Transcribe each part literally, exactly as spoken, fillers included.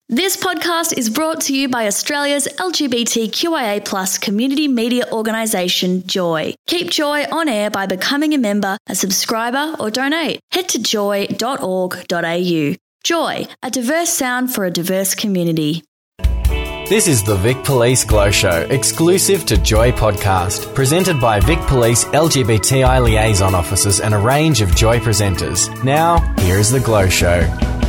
This podcast is brought to you by Australia's L G B T Q I A plus community media organisation, Joy. Keep Joy on air by becoming a member, a subscriber or donate. Head to joy dot org dot a u. Joy, a diverse sound for a diverse community. This is the Vic Police Glow Show, exclusive to Joy Podcast, presented by Vic Police L G B T I liaison officers and a range of Joy presenters. Now, here is the Glow Show.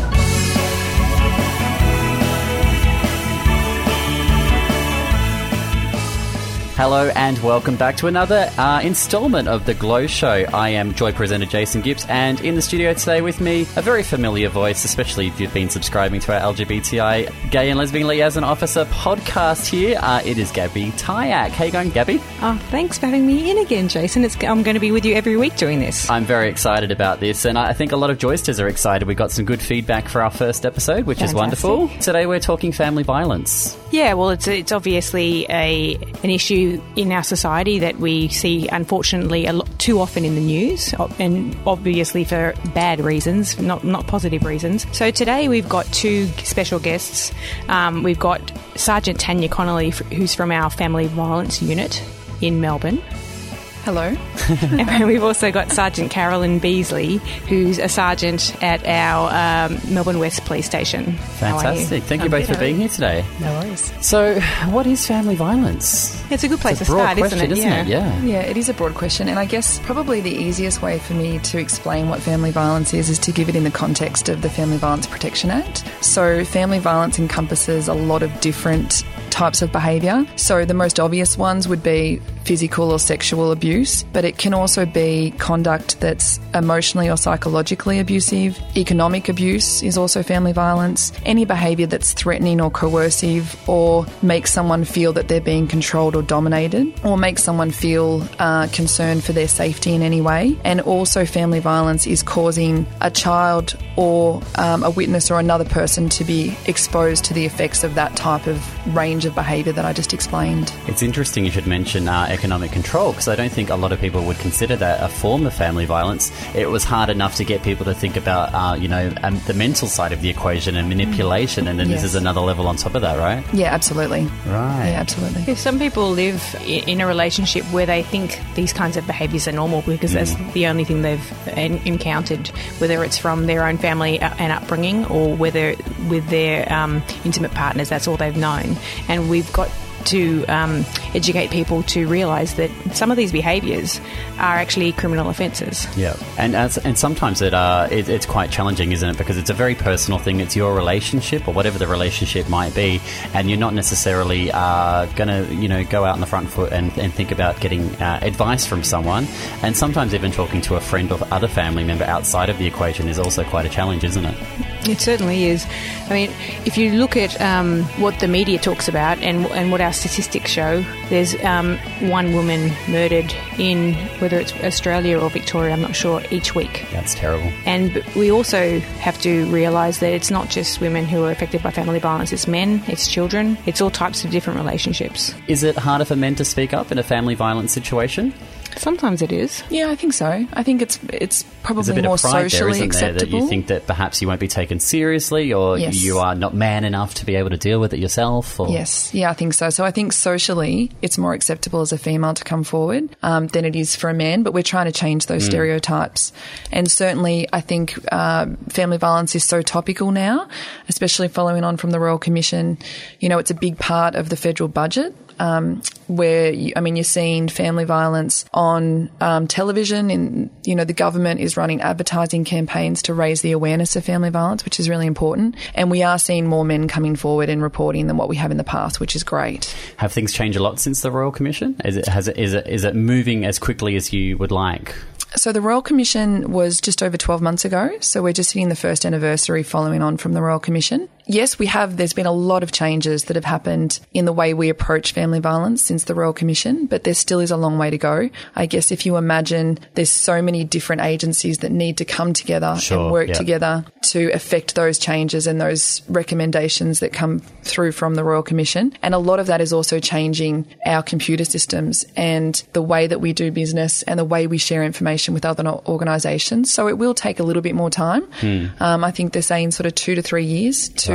Hello and welcome back to another uh, instalment of The Glow Show. I am Joy presenter Jason Gibbs, and in the studio today with me, a very familiar voice, especially if you've been subscribing to our L G B T I Gay and Lesbian Liaison Officer podcast here. Uh, it is Gabby Tyack. How you going, Gabby? Oh, thanks for having me in again, Jason. It's, I'm going to be with you every week doing this. I'm very excited about this, and I think a lot of Joysters are excited. We got some good feedback for our first episode, which Fantastic. is wonderful. Today we're talking family violence. Yeah, well, it's it's obviously a an issue in our society that we see, unfortunately, a lot too often in the news, and obviously for bad reasons, not not positive reasons. So today we've got two special guests. Um, we've got Sergeant Tanya Connolly, who's from our Family Violence Unit in Melbourne. Hello. And we've also got Sergeant Carolyn Beasley, who's a sergeant at our um, Melbourne West Police Station. Fantastic. You? Thank you both for being here today. No worries. So, what is family violence? It's a good place it's a to start, question, isn't it? Isn't yeah. it? Yeah. Yeah, it is a broad question, and I guess probably the easiest way for me to explain what family violence is is to give it in the context of the Family Violence Protection Act. So family violence encompasses a lot of different types of behaviour. So the most obvious ones would be physical or sexual abuse, but it can also be conduct that's emotionally or psychologically abusive. Economic abuse is also family violence. Any behaviour that's threatening or coercive, or makes someone feel that they're being controlled or dominated, or makes someone feel uh, concerned for their safety in any way. And also family violence is causing a child or um, a witness or another person to be exposed to the effects of that type of range of behaviour that I just explained. It's interesting you should mention uh, economic control, because I don't think a lot of people would consider that a form of family violence. It was hard enough to get people to think about, uh, you know, um, the mental side of the equation and manipulation, and then Yes. this is another level on top of that, right? Yeah, absolutely. Right. Yeah, absolutely. Yeah, some people live i- in a relationship where they think these kinds of behaviours are normal because that's the only thing they've en- encountered, whether it's from their own family and upbringing or whether with their um, intimate partners, that's all they've known. And we've got to um, educate people to realise that some of these behaviours are actually criminal offences. Yeah, and as, and sometimes it, uh, it it's quite challenging, isn't it? Because it's a very personal thing. It's your relationship, or whatever the relationship might be, and you're not necessarily uh, going to, you know, go out on the front foot and, and think about getting uh, advice from someone. And sometimes even talking to a friend or other family member outside of the equation is also quite a challenge, isn't it? It certainly is. I mean, if you look at um, what the media talks about and and what our statistics show, there's um, one woman murdered in, whether it's Australia or Victoria, I'm not sure, each week. That's terrible. And we also have to realise that it's not just women who are affected by family violence, it's men, it's children, it's all types of different relationships. Is it harder for men to speak up in a family violence situation? Sometimes it is. Yeah, I think so. I think it's it's probably There's a bit more of pride there, socially isn't there, that acceptable. you think that perhaps you won't be taken seriously, or Yes. you are not man enough to be able to deal with it yourself? Or... Yes, yeah, I think so. So I think socially it's more acceptable as a female to come forward um, than it is for a man, but we're trying to change those stereotypes. And certainly I think uh, family violence is so topical now, especially following on from the Royal Commission. You know, it's a big part of the federal budget. Um, where, you, I mean, you're seeing family violence on um, television, and, you know, the government is running advertising campaigns to raise the awareness of family violence, which is really important. And we are seeing more men coming forward and reporting than what we have in the past, which is great. Have things changed a lot since the Royal Commission? Is it, has it, is it, is it moving as quickly as you would like? So the Royal Commission was just over twelve months ago. So we're just hitting the first anniversary following on from the Royal Commission. Yes, we have. There's been a lot of changes that have happened in the way we approach family violence since the Royal Commission, but there still is a long way to go. I guess if you imagine there's so many different agencies that need to come together Sure, and work yep. together to affect those changes and those recommendations that come through from the Royal Commission. And a lot of that is also changing our computer systems and the way that we do business and the way we share information with other organisations. So it will take a little bit more time. Hmm. Um, I think they're saying sort of two to three years to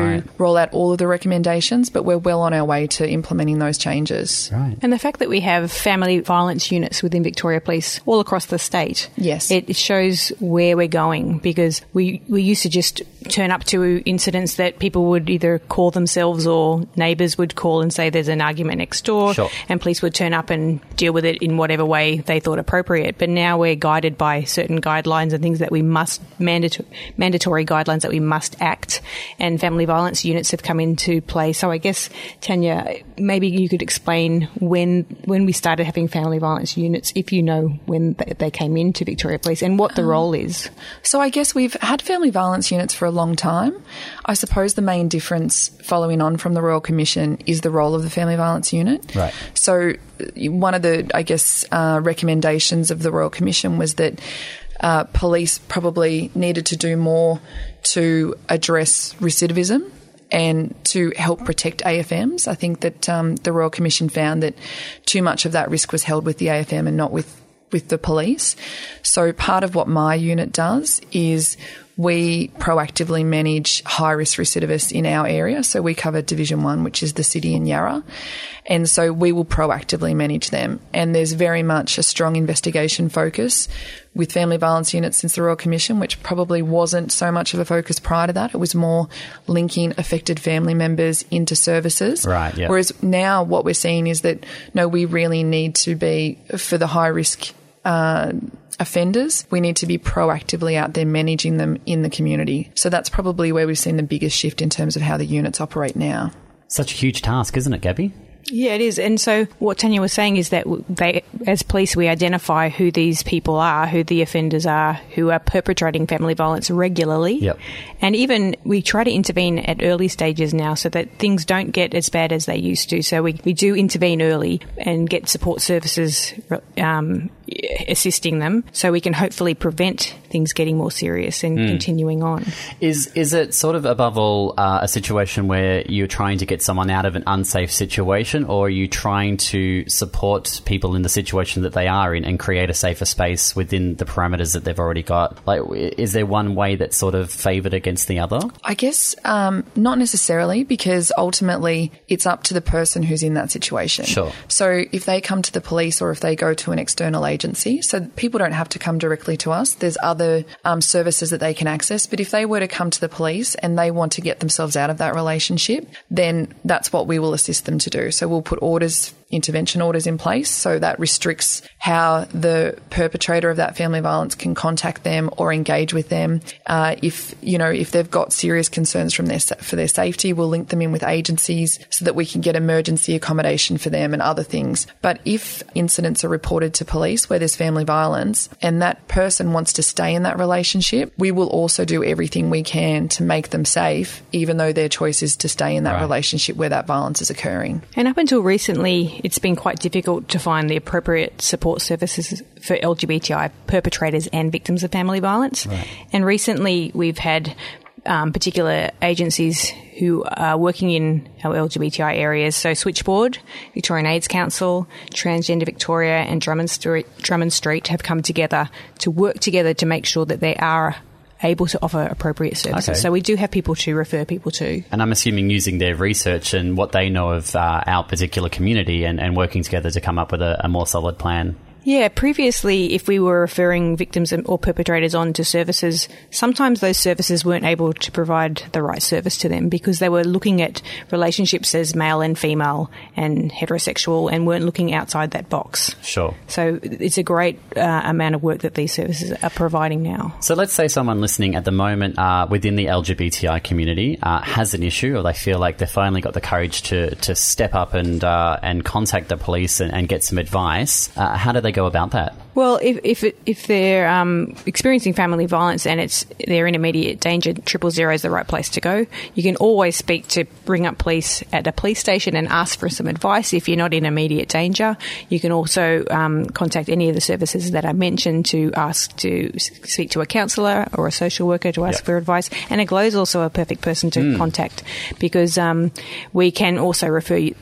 Right. roll out all of the recommendations, but we're well on our way to implementing those changes. Right. And the fact that we have family violence units within Victoria Police all across the state, Yes. it it shows where we're going, because we, we used to just turn up to incidents that people would either call themselves or neighbours would call and say there's an argument next door, Sure. and police would turn up and deal with it in whatever way they thought appropriate. But now we're guided by certain guidelines and things that we must, mandatory, mandatory guidelines that we must act, and family violence units have come into play. So I guess, Tanya, maybe you could explain when when we started having family violence units, if you know when they came into Victoria Police and what the Um, role is. So I guess we've had family violence units for a long time. I suppose the main difference following on from the Royal Commission is the role of the family violence unit. Right. So one of the, I guess, uh, recommendations of the Royal Commission was that uh, police probably needed to do more to address recidivism and to help protect A F Ms. I think that um, the Royal Commission found that too much of that risk was held with the A F M and not with with the police. So part of what my unit does is we proactively manage high-risk recidivists in our area. So we cover Division one, which is the city and Yarra. And so we will proactively manage them. And there's very much a strong investigation focus with family violence units since the Royal Commission, which probably wasn't so much of a focus prior to that. It was more linking affected family members into services. Right, yeah. Whereas now what we're seeing is that, no, we really need to be, for the high-risk uh, offenders, we need to be proactively out there managing them in the community. So that's probably where we've seen the biggest shift in terms of how the units operate now. Such a huge task, isn't it, Gabby? Yeah, it is. And so what Tanya was saying is that they, as police, we identify who these people are, who the offenders are, who are perpetrating family violence regularly. Yep. And even we try to intervene at early stages now so that things don't get as bad as they used to. So we, we do intervene early and get support services um, assisting them, so we can hopefully prevent things getting more serious and mm. continuing on. Is is it sort of above all uh, a situation where you're trying to get someone out of an unsafe situation, or are you trying to support people in the situation that they are in and create a safer space within the parameters that they've already got? Like, is there one way that's sort of favoured against the other? I guess um, not necessarily, because ultimately it's up to the person who's in that situation. Sure. So if they come to the police or if they go to an external agency, so people don't have to come directly to us. There's other um, services that they can access. But if they were to come to the police and they want to get themselves out of that relationship, then that's what we will assist them to do. So we'll put orders, intervention orders in place. So that restricts how the perpetrator of that family violence can contact them or engage with them. Uh, if, you know, if they've got serious concerns from their, for their safety, we'll link them in with agencies so that we can get emergency accommodation for them and other things. But if incidents are reported to police where there's family violence and that person wants to stay in that relationship, we will also do everything we can to make them safe, even though their choice is to stay in that right. relationship where that violence is occurring. And up until recently, it's been quite difficult to find the appropriate support services for L G B T I perpetrators and victims of family violence. Right. And recently we've had um, particular agencies who are working in our L G B T I areas. So Switchboard, Victorian AIDS Council, Transgender Victoria and Drummond Street, Drummond Street have come together to work together to make sure that they are able to offer appropriate services. Okay. So we do have people to refer people to. And I'm assuming using their research and what they know of uh, our particular community and, and working together to come up with a, a more solid plan. Yeah, previously, if we were referring victims or perpetrators on to services, sometimes those services weren't able to provide the right service to them because they were looking at relationships as male and female and heterosexual and weren't looking outside that box. Sure. So it's a great uh, amount of work that these services are providing now. So let's say someone listening at the moment uh, within the L G B T I community uh, has an issue, or they feel like they've finally got the courage to, to step up and uh, and contact the police and, and get some advice. Uh, how do they go about that? Well, if if, it, if they're um, experiencing family violence and it's they're in immediate danger, triple zero is the right place to go. You can always speak to bring up police at a police station and ask for some advice if you're not in immediate danger. You can also um, contact any of the services that I mentioned to ask to speak to a counsellor or a social worker to ask yep. for advice. And a GLOW is also a perfect person to mm. contact because um, we can also refer you the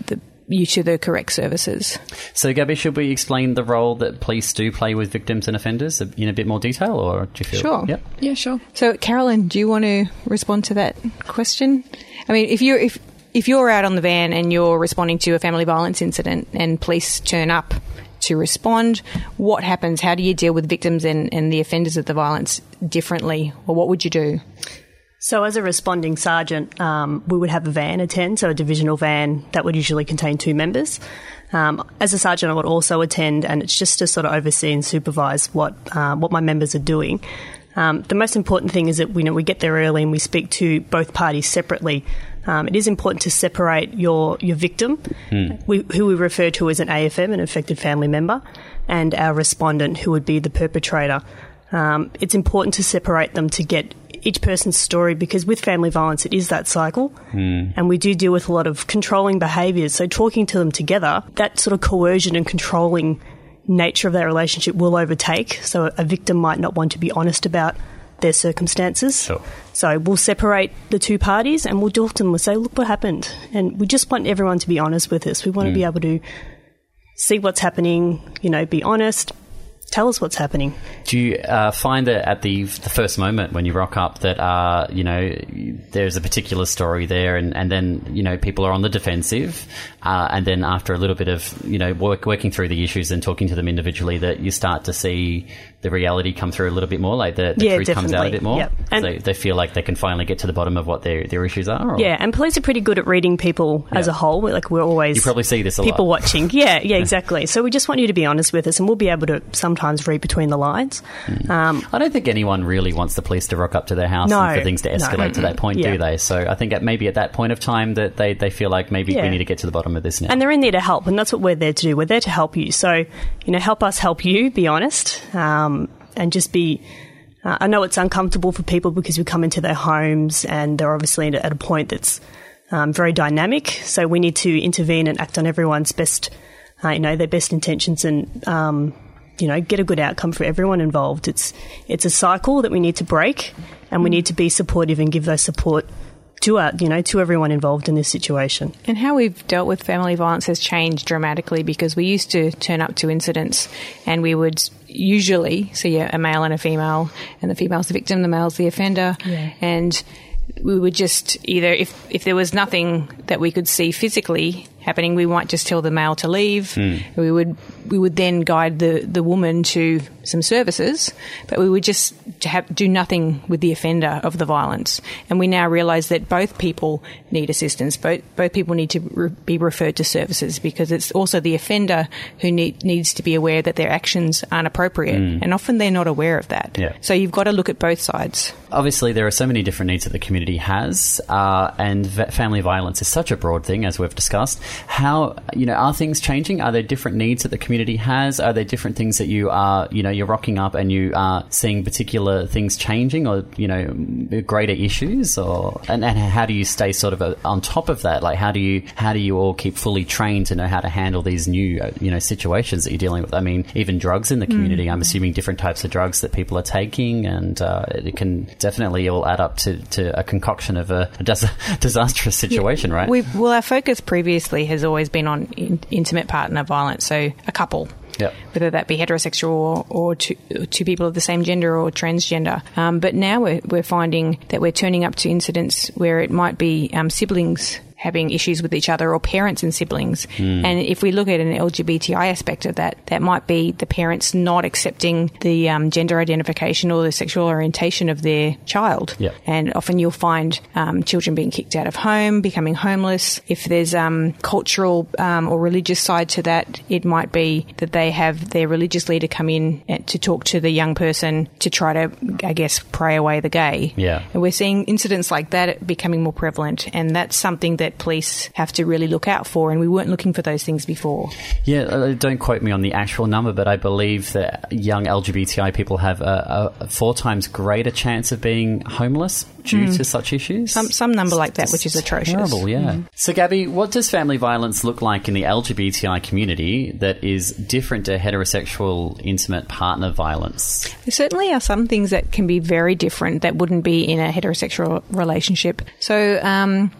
you to the correct services. So, Gabby, should we explain the role that police do play with victims and offenders in a bit more detail, or do you feel? Sure. Yep. Yeah, sure. So, Carolyn, do you want to respond to that question? I mean, if you're if if you're out on the van and you're responding to a family violence incident and police turn up to respond, what happens? How do you deal with victims and, and the offenders of the violence differently, or what would you do? So as a responding sergeant, um, we would have a van attend, so a divisional van that would usually contain two members. Um, as a sergeant, I would also attend, and it's just to sort of oversee and supervise what uh, what my members are doing. Um, the most important thing is that we, you know, we get there early and we speak to both parties separately. Um, it is important to separate your, your victim, mm. we, who we refer to as an A F M, an affected family member, and our respondent, who would be the perpetrator. Um, it's important to separate them to get each person's story, because with family violence, it is that cycle. Mm. And we do deal with a lot of controlling behaviours. So talking to them together, that sort of coercion and controlling nature of that relationship will overtake. So a victim might not want to be honest about their circumstances. Sure. So we'll separate the two parties and we'll talk to them. We'll say, look what happened. And we just want everyone to be honest with us. We want mm. to be able to see what's happening, you know, be honest, tell us what's happening. Do you uh, find that at the the first moment when you rock up that, uh, you know, there's a particular story there and, and then, you know, people are on the defensive uh, and then after a little bit of, you know, work, working through the issues and talking to them individually, that you start to see the reality come through a little bit more, like the, the yeah, truth definitely. comes out a bit more? Yep. And they, they feel like they can finally get to the bottom of what their, their issues are? Or? Yeah, and police are pretty good at reading people yeah. as a whole. We're, like, we're always... You probably see this a people lot. watching. Yeah, yeah, exactly. So we just want you to be honest with us, and we'll be able to sometimes read between the lines. Mm. Um, I don't think anyone really wants the police to rock up to their house no, and for things to escalate no. to that point, yeah. do they? So I think at maybe at that point of time that they, they feel like maybe yeah. we need to get to the bottom of this now. And they're in there to help, and that's what we're there to do. We're there to help you. So, you know, help us help you, be honest, um, and just be... Uh, I know it's uncomfortable for people because we come into their homes and they're obviously at a point that's um, very dynamic. So we need to intervene and act on everyone's best, uh, you know, their best intentions and, um, you know, get a good outcome for everyone involved. It's it's a cycle that we need to break, and we need to be supportive and give those support to our, you know, to everyone involved in this situation. And how we've dealt with family violence has changed dramatically, because we used to turn up to incidents and we would usually see a, a male and a female, and the female's the victim, the male's the offender, yeah. and we would just either, if, if there was nothing that we could see physically happening, we might just tell the male to leave. Mm. We would we would then guide the, the woman to some services, but we would just have, do nothing with the offender of the violence. And we now realise that both people need assistance. Both both people need to re- be referred to services, because it's also the offender who need, needs to be aware that their actions aren't appropriate. Mm. And often they're not aware of that. Yeah. So you've got to look at both sides. Obviously, there are so many different needs that the community has, uh, and v- family violence is such a broad thing, as we've discussed. How, you know, are things changing? Are there different needs that the community has? Are there different things that you are, you know, you're rocking up and you are seeing particular things changing, or, you know, greater issues? Or and, and how do you stay sort of a, on top of that? Like, how do you how do you all keep fully trained to know how to handle these new, you know, situations that you're dealing with? I mean, even drugs in the community. Mm. I'm assuming different types of drugs that people are taking, and uh, it can definitely all add up to, to a concoction of a, a dis- disastrous situation, yeah. right? We've, well, our focus previously has always been on in, intimate partner violence, so a couple. Yep. Whether that be heterosexual or, or two, two people of the same gender or transgender. Um, but now we're, we're finding that we're turning up to incidents where it might be um, siblings having issues with each other, or parents and siblings. Mm. And if we look at an L G B T I aspect of that, that might be the parents not accepting the um, gender identification or the sexual orientation of their child. Yep. And often you'll find um, children being kicked out of home, becoming homeless. If there's um, cultural um, or religious side to that, it might be that they have their religious leader come in to talk to the young person to try to, I guess, pray away the gay. Yeah. And we're seeing incidents like that becoming more prevalent, and that's something that police have to really look out for, and we weren't looking for those things before. Yeah, uh, don't quote me on the actual number, but I believe that young L G B T I people have a, a four times greater chance of being homeless due mm. to such issues. Some some number like that, which is atrocious. Terrible, yeah. Mm. So, Gabby, what does family violence look like in the L G B T I community that is different to heterosexual intimate partner violence? There certainly are some things that can be very different that wouldn't be in a heterosexual relationship. So, um...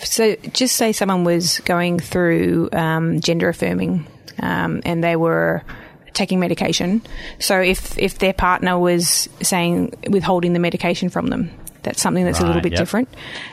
So just say someone was going through um, gender affirming um, and they were taking medication. So if, if their partner was saying withholding the medication from them, that's something that's right, a little bit yep. different.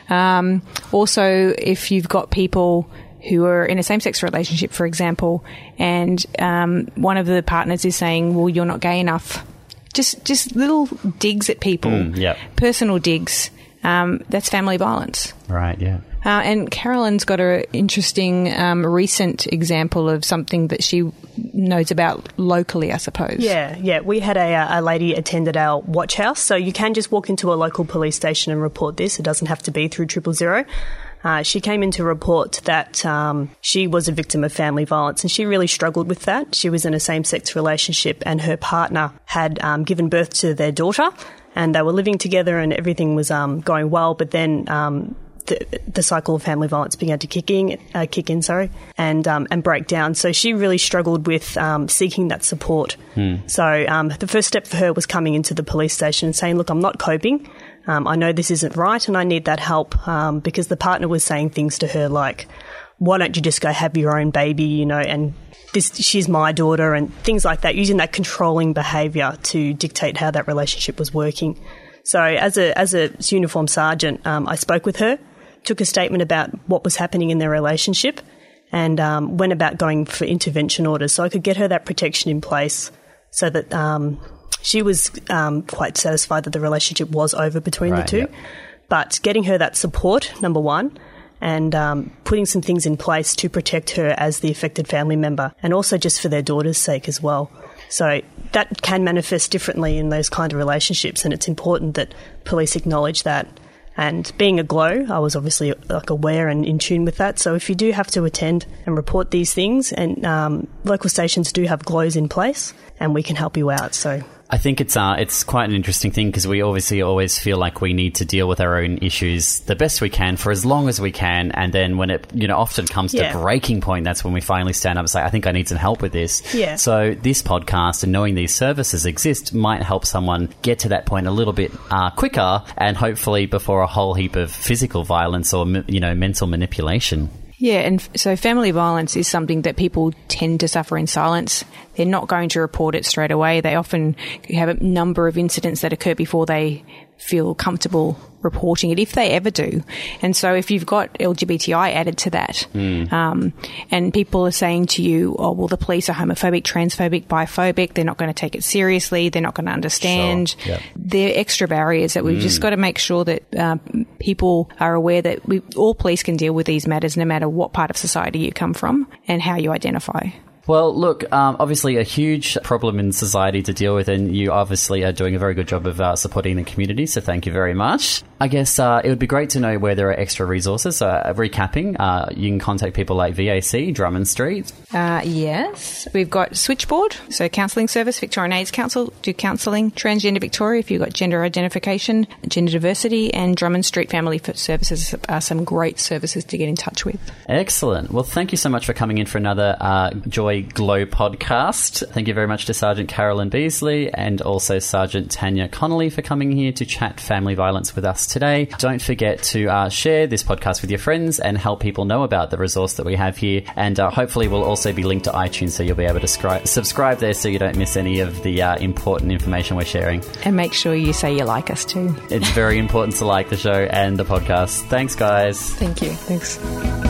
Um, also, if you've got people who are in a same-sex relationship, for example, and um, one of the partners is saying, well, you're not gay enough. Just just little digs at people, mm, yep. personal digs. Um, that's family violence. Right, yeah. Uh, and Carolyn's got an interesting um, recent example of something that she knows about locally, I suppose. Yeah, yeah. We had a, a lady attend at our watch house, so you can just walk into a local police station and report this. It doesn't have to be through triple zero. Uh, she came in to report that um, she was a victim of family violence, and she really struggled with that. She was in a same-sex relationship, and her partner had um, given birth to their daughter, and they were living together, and everything was um, going well. But then um, the, the cycle of family violence began to kick in, uh, kick in, sorry, and um, and break down. So she really struggled with um, seeking that support. Hmm. So um, the first step for her was coming into the police station and saying, "Look, I'm not coping. Um, I know this isn't right and I need that help," um, because the partner was saying things to her like, why don't you just go have your own baby, you know, and this, she's my daughter, and things like that, using that controlling behaviour to dictate how that relationship was working. So as a as a uniformed sergeant, um, I spoke with her, took a statement about what was happening in their relationship, and um, went about going for intervention orders so I could get her that protection in place so that um, she was um, quite satisfied that the relationship was over between right, the two. Yep. But getting her that support, number one, and um, putting some things in place to protect her as the affected family member, and also just for their daughter's sake as well. So that can manifest differently in those kind of relationships, and it's important that police acknowledge that. And being a GLOW, I was obviously like aware and in tune with that. So if you do have to attend and report these things, and um, local stations do have GLOWs in place, and we can help you out. So I think it's uh, it's quite an interesting thing because we obviously always feel like we need to deal with our own issues the best we can for as long as we can, and then when it you know often comes yeah. to breaking point, that's when we finally stand up and say, I think I need some help with this. Yeah. So this podcast and knowing these services exist might help someone get to that point a little bit uh, quicker, and hopefully before a whole heap of physical violence or you know mental manipulation. Yeah, and f- so family violence is something that people tend to suffer in silence. They're not going to report it straight away. They often have a number of incidents that occur before they feel comfortable reporting it, if they ever do. And so if you've got L G B T I added to that, mm. um, and people are saying to you, oh, well, the police are homophobic, transphobic, biphobic, they're not going to take it seriously, they're not going to understand. Sure. Yep. They're extra barriers that we've mm. just got to make sure that uh, people are aware that we, all police can deal with these matters no matter what part of society you come from and how you identify. Well, look, um, obviously a huge problem in society to deal with, and you obviously are doing a very good job of uh, supporting the community, so thank you very much. I guess uh, it would be great to know where there are extra resources. Uh, recapping, uh, you can contact people like V A C, Drummond Street. Uh, yes. We've got Switchboard, so Counselling Service, Victorian AIDS Council, do counselling. Transgender Victoria, if you've got gender identification, gender diversity, and Drummond Street Family Services are some great services to get in touch with. Excellent. Well, thank you so much for coming in for another uh, Joy GLOW podcast. Thank you very much to Sergeant Carolyn Beasley and also Sergeant Tanya Connolly for coming here to chat family violence with us today. Don't forget to uh, share this podcast with your friends and help people know about the resource that we have here, and uh, hopefully we'll also be linked to iTunes so you'll be able to scri- subscribe there so you don't miss any of the uh, important information we're sharing. And make sure you say you like us too. It's very important to like the show and the podcast. Thanks, guys. Thank you. Thanks.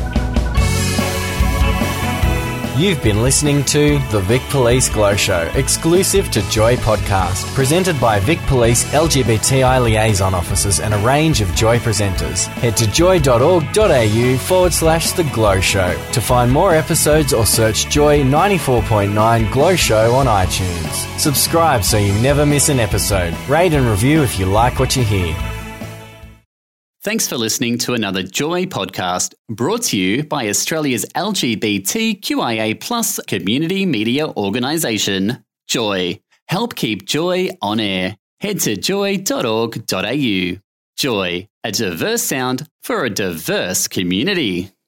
You've been listening to The Vic Police Glow Show, exclusive to Joy Podcast, presented by Vic Police L G B T I liaison officers and a range of Joy presenters. Head to joy.org.au forward slash The Glow Show to find more episodes or search Joy ninety-four point nine Glow Show on iTunes. Subscribe so you never miss an episode. Rate and review if you like what you hear. Thanks for listening to another Joy podcast brought to you by Australia's L G B T Q I A plus community media organisation, Joy. Help keep Joy on air. Head to joy dot org dot a u. Joy, a diverse sound for a diverse community.